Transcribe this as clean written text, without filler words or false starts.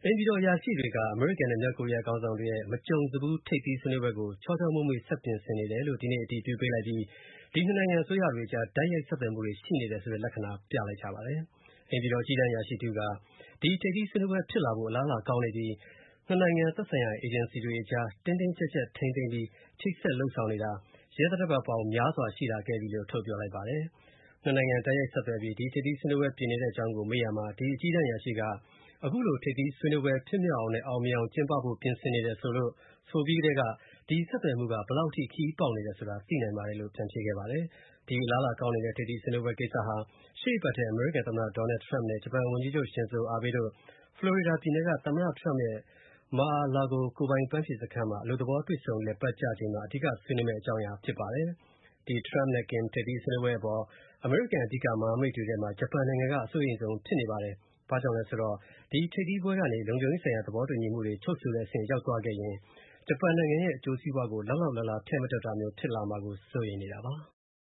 အိမ်ဖြူတော်အရာရှိတွေက အမေရိကန်နဲ့ မြောက်ကိုရီးယားခေါင်းဆောင်တွေရဲ့ မကြုံစဖူးထိပ်သီးဆွေးနွေးပွဲကို ချောချောမွေ့မွေ့ဆက်ပြင်ဆင်နေတယ်လို့ ဒီနေ့ အတည်ပြုပေးလိုက်ပြီး ဒီ နှစ်နိုင်ငံအစိုးရတွေအကြား တိုက်ရိုက်ဆက်သွယ်မှုတွေရှိနေတယ်ဆိုတဲ့ လက္ခဏာပြလိုက်ကြပါတယ်။ အိမ်ဖြူတော်အကြီးတန်းအရာရှိတစ်ဦးက ဒီထိပ်သီးဆွေးနွေးပွဲဖြစ်လာဖို့ အလားအလာကောင်းနေပြီး နှစ်နိုင်ငံသက်ဆိုင်ရာအေဂျင်စီတွေအကြား တင်းတင်းကြပ်ကြပ်ထိန်းသိမ်းပြီး ချိတ်ဆက်လုပ်ဆောင်နေတာ ရက်သတ္တပတ်ပေါင်းများစွာရှိလာခဲ့ပြီလို့ ထုတ်ပြောလိုက်ပါတယ်။ နှစ်နိုင်ငံတိုက်ရိုက်ဆက်သွယ်ပြီး ဒီထိပ်သီးဆွေးနွေးပွဲပြင်နေတဲ့အကြောင်းကို မေးရာမှာ ဒီအကြီးတန်းအရာရှိက အခုလိုထိပ်သီးဆွေးနွေးပွဲဖြစ်မြောက်အောင်နဲ့ အောင်မြင်အောင်ကျင်းပဖို့ပြင်ဆင်နေတယ်ဆိုပြီးကတည်းက ဒီဆက်သွယ်မှုက ဘယ်လောက်ထိခရီးပေါက်နေတယ်ဆိုတာ သိနိုင်ပါတယ်လို့ ပြန်ဖြေခဲ့ပါတယ်။ ဒီအလားအလာကောင်းနေတဲ့ ထိပ်သီးဆွေးနွေးပွဲကိစ္စဟာ ရှေ့အပတ်ထဲ အမေရိကန်သမ္မတ Donald Trump နဲ့ ဂျပန်ဝန်ကြီးချုပ် Shinzo Abe တို့ ဖလော်ရီဒါပြည်နယ်က သမ္မတ Trump ရဲ့ Mar-a-Lago ကိုယ်ပိုင်အပန်းဖြေစခန်းမှာ အလုပ်သဘောတွေ့ဆုံလည်ပတ်ကြချိန်မှာ အဓိကဆွေးနွေးမယ့်အကြောင်းအရာဖြစ်ပါတယ်။ ဒီ Trump နဲ့ Kim ထိပ်သီးဆွေးနွေးပွဲအပေါ် အမေရိကန်အဓိကမဟာမိတ်တွေထဲမှာ ဂျပန်နိုင်ငံက အစိုးရိမ်ဆုံးဖြစ်နေပါတယ်။ ဘာကြောင့်လဲဆိုတော့ ဒီထိပ်သီးပွဲကနေ လုံခြုံရေးဆိုင်ရာသဘောတူညီမှုတွေချုပ်ဆိုတဲ့အဆင့်ရောက်သွားခဲ့ရင် ဂျပန်နိုင်ငံရဲ့အကျိုးစီးပွားကို လောက်လောက်လားလားထည့်မတွက်တာမျိုးဖြစ်လာမှာကို စိုးရိမ်နေတာပါ။